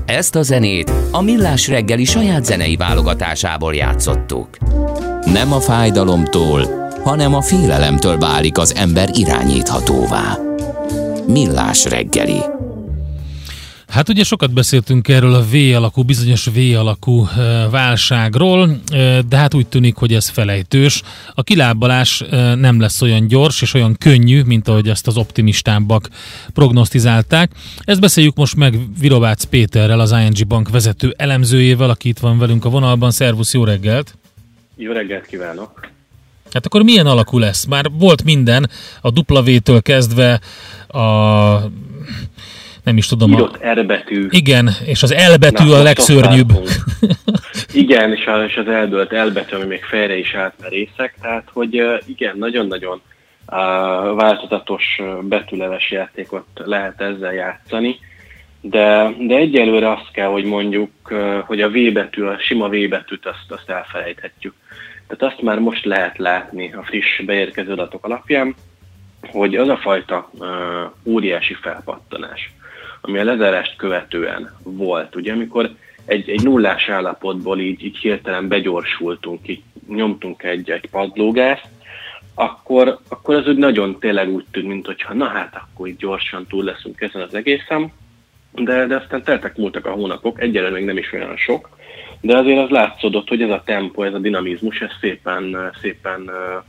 Ezt a zenét a Millás reggeli saját zenei válogatásából játszottuk. Nem a fájdalomtól, hanem a félelemtől válik az ember irányíthatóvá. Millás reggeli. Hát ugye sokat beszéltünk erről a V-alakú, bizonyos V-alakú válságról, de hát úgy tűnik, hogy ez felejtős. A kilábalás nem lesz olyan gyors és olyan könnyű, mint ahogy ezt az optimistábbak prognosztizálták. Ezt beszéljük most meg Virovácz Péterrel, az ING Bank vezető elemzőjével, aki itt van velünk a vonalban. Szervusz, jó reggelt! Jó reggelt kívánok! Hát akkor milyen alakú lesz? Már volt minden, a W-től kezdve nem is tudom. Írott R betű. Igen, és az L betű a legszörnyűbb. Igen, és az eldőlt L betű, ami még fejre is állt részek, tehát hogy igen, nagyon-nagyon változatos betűleves játékot lehet ezzel játszani, de egyelőre azt kell, hogy mondjuk, hogy a V betű, a sima V betűt azt elfelejthetjük. Tehát azt már most lehet látni a friss beérkező adatok alapján, hogy az a fajta óriási felpattanás, ami a lezárást követően volt, ugye, amikor egy nullás állapotból így hirtelen begyorsultunk, így nyomtunk egy padlógázt, akkor az úgy nagyon tényleg úgy tűnt, mintha na hát akkor így gyorsan túl leszünk ezen az egészen, de aztán múltak a hónapok, egyelőre még nem is olyan sok, de azért az látszódott, hogy ez a tempó, ez a dinamizmus, ez szépen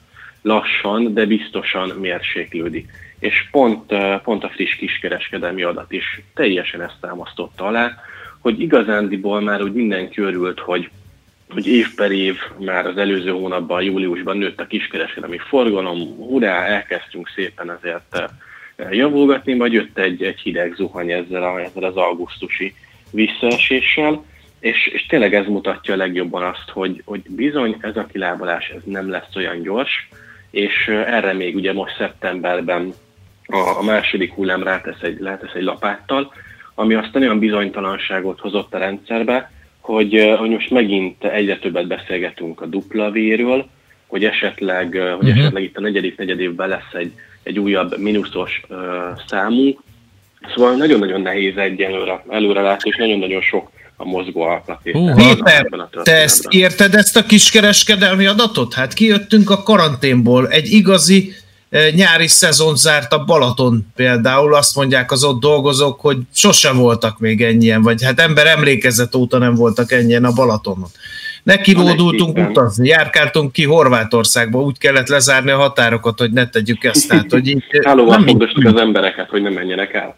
lassan, de biztosan mérséklődik. És pont a friss kiskereskedelmi adat is teljesen ezt támasztotta alá, hogy igazándiból már úgy mindenki örült, hogy év per év már az előző hónapban, júliusban nőtt a kiskereskedelmi forgalom, hurrá, elkezdtünk szépen ezért javulgatni, majd jött egy hideg zuhany ezzel az augusztusi visszaeséssel, és tényleg ez mutatja a legjobban azt, hogy bizony ez a kilábalás ez nem lesz olyan gyors, és erre még ugye most szeptemberben a második hullám rátesz egy lapáttal, ami aztán olyan bizonytalanságot hozott a rendszerbe, hogy most megint egyre többet beszélgetünk a W-ről, hogy esetleg itt a negyedik negyedévben lesz egy újabb mínuszos számú. Szóval nagyon-nagyon nehéz egyelőre előre látni, és nagyon-nagyon sok a mozgó alkatét. Péter, te ezt érted, ezt a kiskereskedelmi adatot? Hát kijöttünk a karanténból, egy igazi nyári szezon zárt a Balaton például, azt mondják az ott dolgozók, hogy sosem voltak még ennyien, vagy hát ember emlékezet óta nem voltak ennyien a Balatonon. Nekilódultunk utazni, járkáltunk ki Horvátországba, úgy kellett lezárni a határokat, hogy ne tegyük ezt át. Hálóval fogdostuk az embereket, hogy nem menjenek el.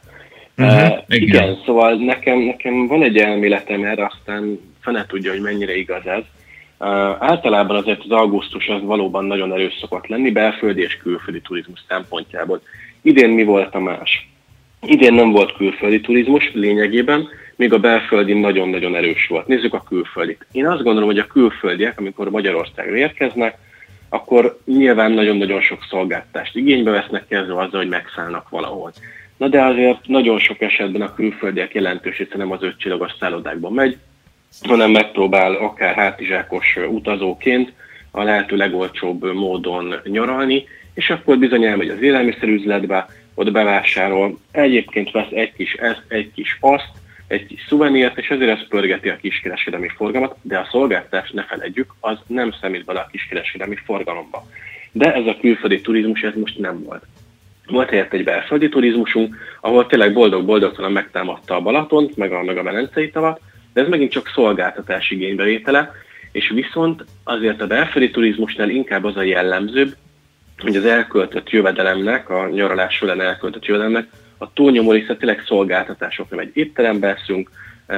Igen, szóval nekem van egy elméletem erre, aztán fene tudja, hogy mennyire igaz ez. Általában azért az augusztus az valóban nagyon erős szokott lenni, belföldi és külföldi turizmus szempontjából. Idén mi volt a más? Idén nem volt külföldi turizmus lényegében, még a belföldi nagyon-nagyon erős volt. Nézzük a külföldit. Én azt gondolom, hogy a külföldiek, amikor Magyarországra érkeznek, akkor nyilván nagyon-nagyon sok szolgáltást igénybe vesznek, kezdve azzal, hogy megszállnak valahol. Na de azért nagyon sok esetben a külföldiek jelentős része nem az 5 csillagos szállodákban megy, hanem megpróbál akár hátizsákos utazóként a lehető legolcsóbb módon nyaralni, és akkor bizony elmegy az élelmiszerüzletbe, ott bevásárol, egyébként vesz egy kis ezt, egy kis azt, egy kis szuvenírt, és ezért ez pörgeti a kiskereskedelmi forgalmat, de a szolgáltatás, ne feledjük, az nem számít bele a kiskereskedelmi forgalomba. De ez a külföldi turizmus, ez most nem volt. Volt helyett egy belföldi turizmusunk, ahol tényleg boldog-boldogtalan megtámadta a Balatont, meg a Velencei tavat, de ez megint csak szolgáltatás igénybevétele, és viszont azért a belföldi turizmusnál inkább az a jellemzőbb, hogy az elköltött jövedelemnek, a nyaralás során elköltött jövedelemnek a túlnyomó része tényleg szolgáltatásokra megy. Étterembe eszünk,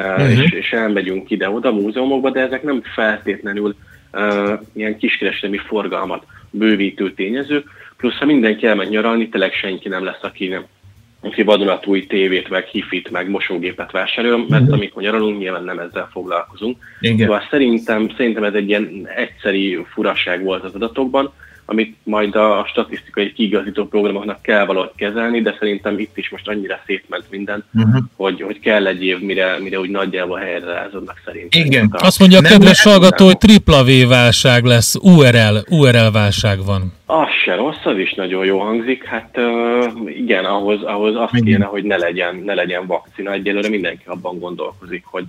és elmegyünk ide-oda múzeumokba, de ezek nem feltétlenül ilyen kiskereskedelmi forgalmat bővítő tényezők, plusz ha mindenki elmegy nyaralni, tényleg senki nem lesz, aki vadonatúj tévét, meg hifit, meg mosógépet vásárol, mert amikor nyaralunk, nyilván nem ezzel foglalkozunk. Szóval szerintem ez egy ilyen egyszeri furaság volt az adatokban, amit majd a statisztikai kiigazító programoknak kell valahogy kezelni, de szerintem itt is most annyira szétment minden, hogy kell egy év, mire úgy nagyjából helyreállazodnak szerintem. Igen. Azt mondja a kedves hallgató, hogy tripla V válság lesz, URL válság van. Az se rossz, az is nagyon jó hangzik. Hát igen, ahhoz azt kéne, hogy ne legyen vakcina. Egyelőre mindenki abban gondolkozik, hogy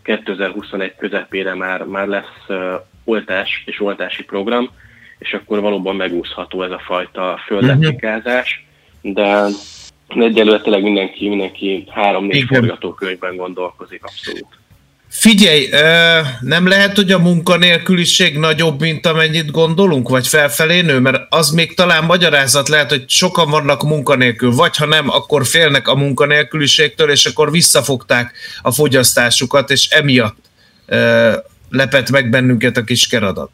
2021 közepére már lesz oltás és oltási program, és akkor valóban megúszható ez a fajta földletikázás, de egyelőre tényleg mindenki 3-4 forgatókönyvben gondolkozik abszolút. Figyelj, nem lehet, hogy a munkanélküliség nagyobb, mint amennyit gondolunk, vagy felfelé nő? Mert az még talán magyarázat lehet, hogy sokan vannak munkanélkül, vagy ha nem, akkor félnek a munkanélküliségtől, és akkor visszafogták a fogyasztásukat, és emiatt lepett meg bennünket a kiskeradat.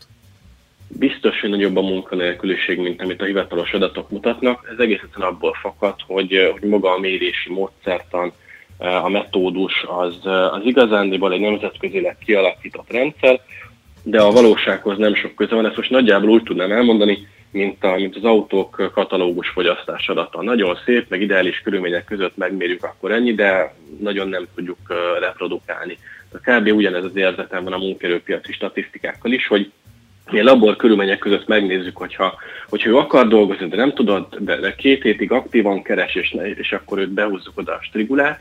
Biztos, hogy nagyobb a munkanélküliség, mint amit a hivatalos adatok mutatnak. Ez egész egyszerűen abból fakad, hogy maga a mérési módszertan, a metódus az igazándiból egy nemzetközileg kialakított rendszer, de a valósághoz nem sok köze van. Ezt most nagyjából úgy tudnám elmondani, mint az autók katalógus fogyasztás adata. Nagyon szép, meg ideális körülmények között megmérjük, akkor ennyi, de nagyon nem tudjuk reprodukálni. Kb. Ugyanez az érzetem van a munkaerőpiaci statisztikákkal is, hogy ilyen labor körülmények között megnézzük, hogyha ő akar dolgozni, de nem tudod, de 2 hétig aktívan keres, és akkor őt behúzzuk oda a strigulát,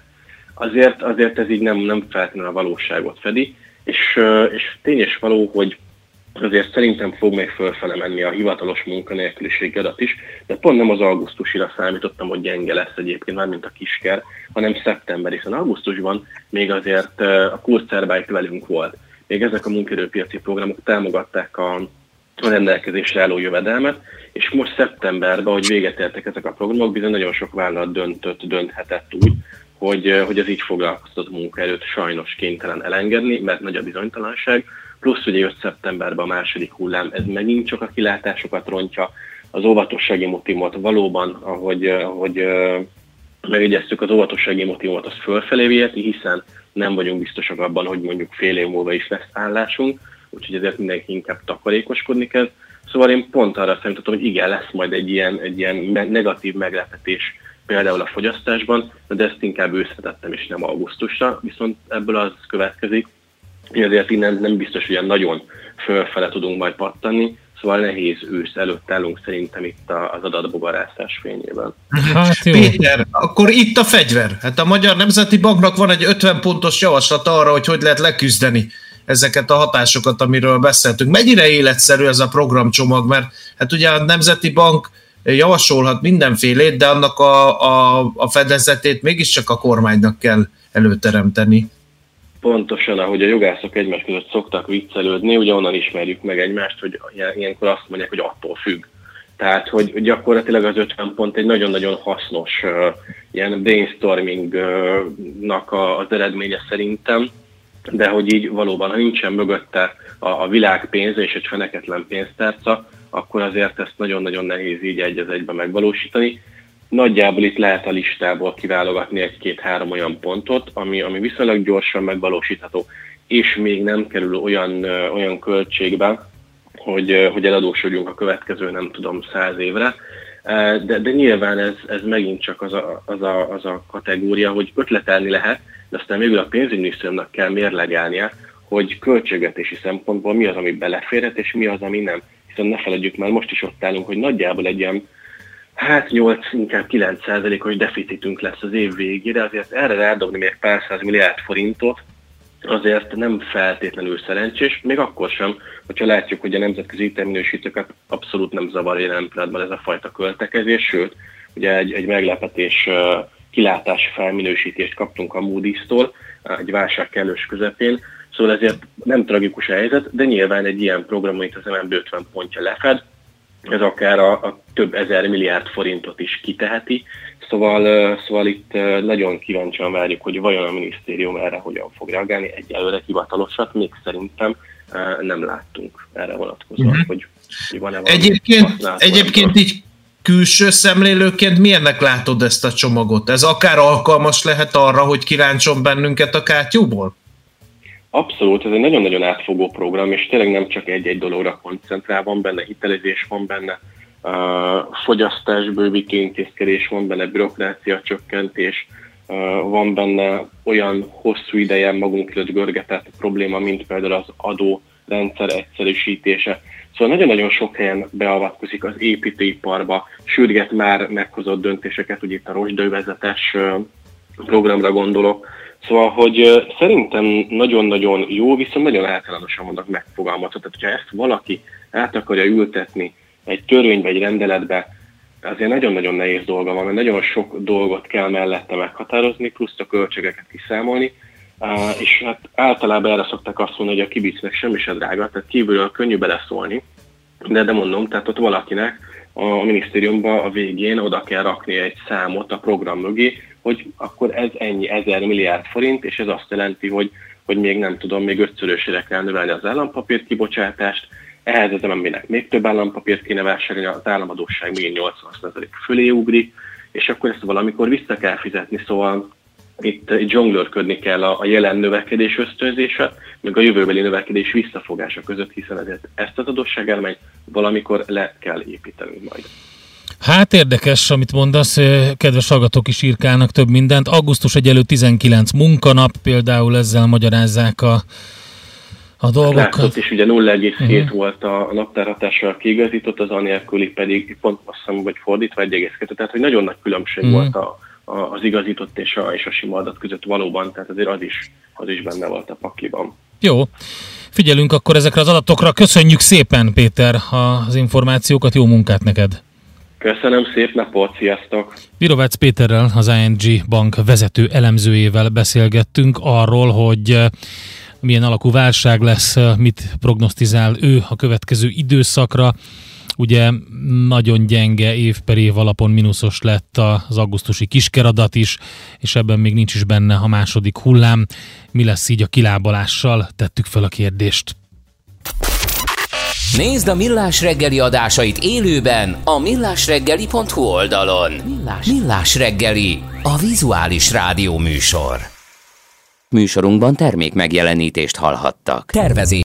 azért ez így nem feltétlenül a valóságot fedi, és tény és való, hogy azért szerintem fog még fölfele menni a hivatalos munkanélküliség adat is, de pont nem az augusztusira számítottam, hogy gyenge lesz egyébként, már mint a kisker, hanem szeptember, hiszen augusztusban még azért a Kurzarbeit velünk volt. Még ezek a munkaerőpiaci programok támogatták a rendelkezésre álló jövedelmet, és most szeptemberben, hogy véget értek ezek a programok, bizony nagyon sok vállalat dönthetett úgy, hogy az így foglalkoztatott munkaerőt sajnos kénytelen elengedni, mert nagy a bizonytalanság, plusz ugye jött szeptemberben a második hullám, ez megint csak a kilátásokat rontja, az óvatossági motivumot valóban, ahogy megjegyeztük, az óvatossági motivumot az fölfelé viheti, hiszen nem vagyunk biztosak abban, hogy mondjuk fél év múlva is lesz állásunk, úgyhogy ezért mindenki inkább takarékoskodni kezd. Szóval én pont arra számítottam, hogy igen, lesz majd egy ilyen negatív meglepetés például a fogyasztásban, de ezt inkább őszre tettem, és nem augusztusra, viszont ebből az következik, hogy azért innen nem biztos, hogy ilyen nagyon fölfele tudunk majd pattanni, szóval nehéz ősz előtt állunk szerintem itt az adatbogarászás fényében. Hát jó. Péter, akkor itt a fegyver. Hát a Magyar Nemzeti Banknak van egy 50 pontos javaslat arra, hogy lehet leküzdeni ezeket a hatásokat, amiről beszéltünk. Mennyire életszerű ez a programcsomag, mert hát ugye a Nemzeti Bank javasolhat mindenfélét, de annak a fedezetét mégiscsak a kormánynak kell előteremteni. Pontosan, ahogy a jogászok egymás között szoktak viccelődni, ugye onnan ismerjük meg egymást, hogy ilyenkor azt mondják, hogy attól függ. Tehát, hogy gyakorlatilag az 50 pont egy nagyon-nagyon hasznos ilyen brainstormingnak az eredménye szerintem, de hogy így valóban, ha nincsen mögötte a világ pénze és egy feneketlen pénztárca, akkor azért ezt nagyon-nagyon nehéz így egy az egyben megvalósítani. Nagyjából itt lehet a listából kiválogatni 1-2-3 olyan pontot, ami viszonylag gyorsan megvalósítható, és még nem kerül olyan költségbe, hogy eladósodjunk a következő, nem tudom, 100 évre. De nyilván ez megint csak az a kategória, hogy ötletelni lehet, de aztán végül a pénzügyminisztériumnak kell mérlegelnie, hogy költségvetési szempontból mi az, ami beleférhet, és mi az, ami nem. Hiszen ne feledjük már, most is ott állunk, hogy nagyjából egy ilyen 8, inkább 9%-os deficitünk lesz az év végére, azért erre rádobni még pár 100 milliárd forintot, azért nem feltétlenül szerencsés, még akkor sem, hogyha látjuk, hogy a nemzetközi hitelminősítőket abszolút nem zavarja jelen pillanatban ez a fajta költekezés, sőt, ugye egy meglepetés kilátási felminősítést kaptunk a Moody's-tól egy válság kellős közepén, szóval ezért nem tragikus a helyzet, de nyilván egy ilyen program, amit az MNB 50 pontja lefed, ez akár a több ezer milliárd forintot is kiteheti, szóval itt nagyon kíváncsian várjuk, hogy vajon a minisztérium erre hogyan fog reagálni. Egyelőre hivatalosat még szerintem nem láttunk erre vonatkozóan, hogy van-e valami. Egyébként így külső szemlélőként milyennek látod ezt a csomagot? Ez akár alkalmas lehet arra, hogy kiráncson bennünket a kátyúból? Abszolút, ez egy nagyon-nagyon átfogó program, és tényleg nem csak egy-egy dologra koncentrál, van benne hitelezés, van benne fogyasztásbővítő intézkedés, van benne bürokrácia csökkentés, van benne olyan hosszú ideje magunk előtt görgetett probléma, mint például az adórendszer egyszerűsítése. Szóval nagyon-nagyon sok helyen beavatkozik az építőiparba, sürget már meghozott döntéseket, ugye itt a rozsdaövezetes programra gondolok. Szóval, hogy szerintem nagyon-nagyon jó, viszont nagyon általánosan vannak megfogalmazva. Tehát, hogyha ezt valaki át akarja ültetni egy törvénybe, egy rendeletbe, azért nagyon-nagyon nehéz dolga van, mert nagyon sok dolgot kell mellette meghatározni, plusz a költségeket kiszámolni, és hát általában erre szokták azt mondani, hogy a kibicnek semmi se drága, tehát kívülről könnyű beleszólni, de mondom, tehát ott valakinek a minisztériumban a végén oda kell rakni egy számot a program mögé, hogy akkor ez ennyi 1000 milliárd forint, és ez azt jelenti, hogy még nem tudom, még 5-szörösére kell növelni az állampapír kibocsátást, ehhez az MNB-nek még több állampapírt kéne vásárolni, az államadósság még 80% fölé ugrik, és akkor ezt valamikor vissza kell fizetni, szóval itt zsonglőrködni kell a jelen növekedés ösztönzése, meg a jövőbeli növekedés visszafogása között, hiszen ezért ezt az adósságállományt valamikor le kell építeni majd. Hát érdekes, amit mondasz, kedves hallgatók is írkálnak több mindent. Augusztus 1 előtt 19 munkanap, például ezzel magyarázzák a dolgokat. Látszott is, ugye 0,7 volt a naptárhatással kiigazított, az anélküli pedig pont azt hiszem, hogy fordítva 1,2, tehát hogy nagyon nagy különbség volt az igazított és a sima adat között valóban, tehát azért az is benne volt a pakliban. Jó, figyelünk akkor ezekre az adatokra. Köszönjük szépen, Péter, az információkat, jó munkát neked! Köszönöm, szép napot, sziasztok! Virovácz Péterrel, az ING Bank vezető elemzőjével beszélgettünk arról, hogy milyen alakú válság lesz, mit prognosztizál ő a következő időszakra. Ugye nagyon gyenge év per év alapon mínuszos lett az augusztusi kiskeradat is, és ebben még nincs is benne a második hullám. Mi lesz így a kilábalással? Tettük fel a kérdést. Nézd a Millás reggeli adásait élőben a millásreggeli.hu oldalon. Millás reggeli, a vizuális rádió műsor. Műsorunkban termék megjelenítést hallhattak. Tervezés